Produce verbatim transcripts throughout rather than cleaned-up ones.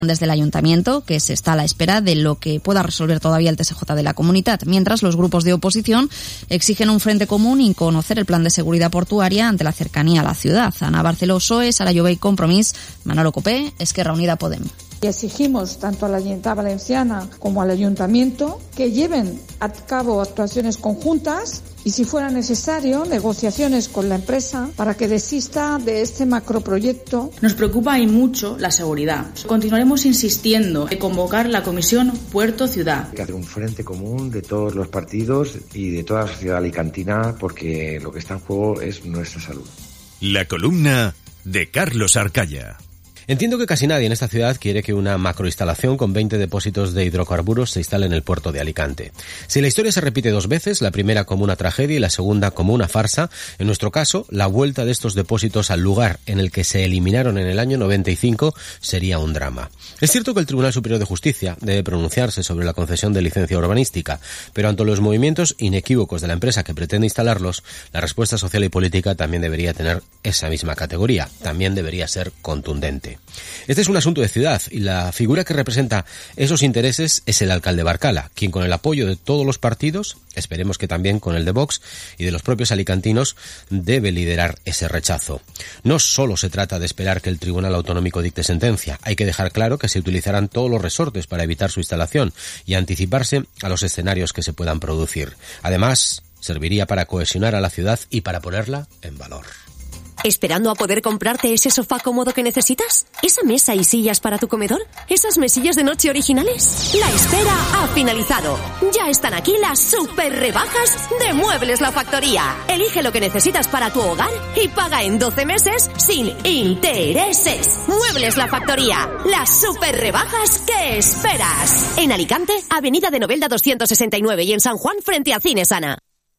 desde el Ayuntamiento, que se está a la espera de lo que pueda resolver todavía el T S J de la Comunitat, mientras los grupos de oposición exigen un frente común y conocer el plan de seguridad portuaria ante la cercanía a la ciudad. Ana Barceló, P S O E, Sara Llobet, Compromís, Manolo Copé, Esquerra Unida, Podem. Y exigimos tanto a la Generalitat Valenciana como al Ayuntamiento que lleven a cabo actuaciones conjuntas y, si fuera necesario, negociaciones con la empresa para que desista de este macroproyecto. Nos preocupa y mucho la seguridad. Continuaremos insistiendo en convocar la Comisión Puerto-Ciudad. Hay que hacer un frente común de todos los partidos y de toda la sociedad alicantina, porque lo que está en juego es nuestra salud. La columna de Carlos Arcaya. Entiendo que casi nadie en esta ciudad quiere que una macroinstalación con veinte depósitos de hidrocarburos se instale en el puerto de Alicante. Si la historia se repite dos veces, la primera como una tragedia y la segunda como una farsa, en nuestro caso, la vuelta de estos depósitos al lugar en el que se eliminaron en el año noventa y cinco sería un drama. Es cierto que el Tribunal Superior de Justicia debe pronunciarse sobre la concesión de licencia urbanística, pero ante los movimientos inequívocos de la empresa que pretende instalarlos, la respuesta social y política también debería tener esa misma categoría, también debería ser contundente. Este es un asunto de ciudad y la figura que representa esos intereses es el alcalde Barcala, quien con el apoyo de todos los partidos, esperemos que también con el de Vox y de los propios alicantinos, debe liderar ese rechazo. No solo se trata de esperar que el Tribunal Autonómico dicte sentencia, hay que dejar claro que se utilizarán todos los resortes para evitar su instalación y anticiparse a los escenarios que se puedan producir. Además, serviría para cohesionar a la ciudad y para ponerla en valor. ¿Esperando a poder comprarte ese sofá cómodo que necesitas? ¿Esa mesa y sillas para tu comedor? ¿Esas mesillas de noche originales? La espera ha finalizado. Ya están aquí las super rebajas de Muebles La Factoría. Elige lo que necesitas para tu hogar y paga en doce meses sin intereses. Muebles La Factoría. Las super rebajas que esperas. En Alicante, Avenida de Novelda doscientos sesenta y nueve y en San Juan frente a Cine Sana.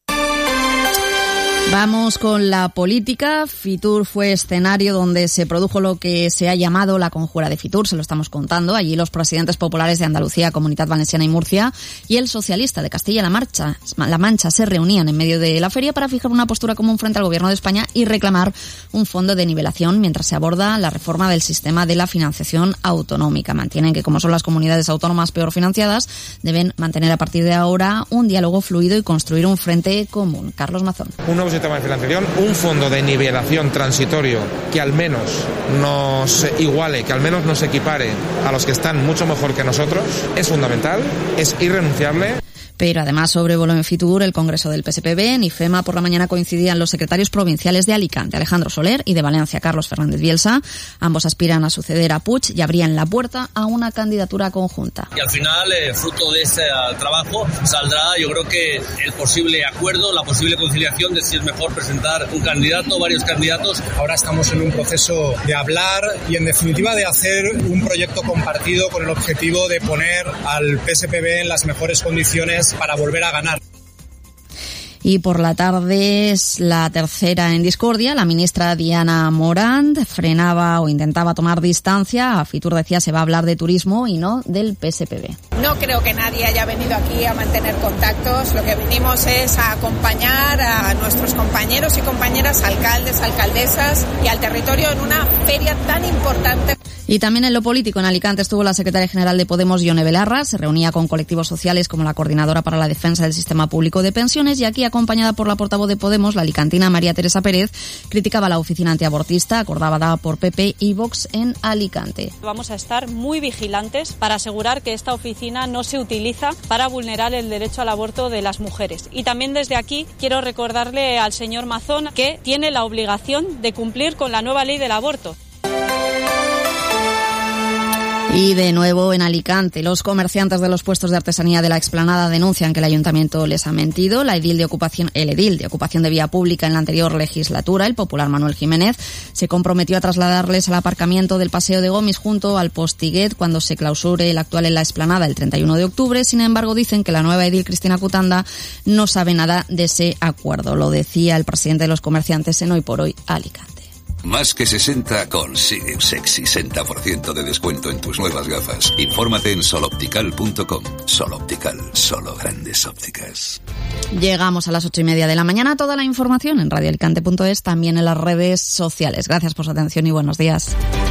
Vamos con la política. Fitur fue escenario donde se produjo lo que se ha llamado la conjura de Fitur, se lo estamos contando. Allí los presidentes populares de Andalucía, Comunitat Valenciana y Murcia y el socialista de Castilla-La Mancha, La Mancha se reunían en medio de la feria para fijar una postura común frente al gobierno de España y reclamar un fondo de nivelación mientras se aborda la reforma del sistema de la financiación autonómica. Mantienen que, como son las comunidades autónomas peor financiadas, deben mantener a partir de ahora un diálogo fluido y construir un frente común. Carlos Mazón. Un nuevo sistema de financiación, un fondo de nivelación transitorio que al menos nos iguale, que al menos nos equipare a los que están mucho mejor que nosotros, es fundamental, es irrenunciable. Pero además sobrevoló en Fitur el Congreso del P S P B. En IFEMA por la mañana coincidían los secretarios provinciales de Alicante, Alejandro Soler, y de Valencia, Carlos Fernández Bielsa. Ambos aspiran a suceder a Puig y abrían la puerta a una candidatura conjunta. Y al final, eh, fruto de ese trabajo, saldrá, yo creo que el posible acuerdo, la posible conciliación de si es mejor presentar un candidato o varios candidatos. Ahora estamos en un proceso de hablar y, en definitiva, de hacer un proyecto compartido con el objetivo de poner al P S P B en las mejores condiciones para volver a ganar. Y por la tarde es la tercera en discordia. La ministra Diana Morant frenaba o intentaba tomar distancia. A Fitur decía se va a hablar de turismo y no del P S P B. No creo que nadie haya venido aquí a mantener contactos. Lo que venimos es a acompañar a nuestros compañeros y compañeras, alcaldes, alcaldesas y al territorio en una feria tan importante. Y también en lo político, en Alicante estuvo la secretaria general de Podemos, Ione Belarra. Se reunía con colectivos sociales como la Coordinadora para la Defensa del Sistema Público de Pensiones y aquí, acompañada por la portavoz de Podemos, la alicantina María Teresa Pérez, criticaba la oficina antiabortista acordada por P P y Vox en Alicante. Vamos a estar muy vigilantes para asegurar que esta oficina no se utiliza para vulnerar el derecho al aborto de las mujeres. Y también desde aquí quiero recordarle al señor Mazón que tiene la obligación de cumplir con la nueva ley del aborto. Y de nuevo en Alicante, los comerciantes de los puestos de artesanía de la explanada denuncian que el ayuntamiento les ha mentido. La edil de ocupación, el edil de ocupación de vía pública en la anterior legislatura, el popular Manuel Jiménez, se comprometió a trasladarles al aparcamiento del Paseo de Gomis junto al Postiguet cuando se clausure el actual en la explanada el treinta y uno de octubre. Sin embargo, dicen que la nueva edil Cristina Cutanda no sabe nada de ese acuerdo. Lo decía el presidente de los comerciantes en Hoy por Hoy Alicante. Más que sesenta consigue un sexy sesenta por ciento de descuento en tus nuevas gafas. Infórmate en soloptical punto com. Sol Optical, solo grandes ópticas. Llegamos a las ocho y media de la mañana. Toda la información en radio alicante punto es, también en las redes sociales. Gracias por su atención y buenos días.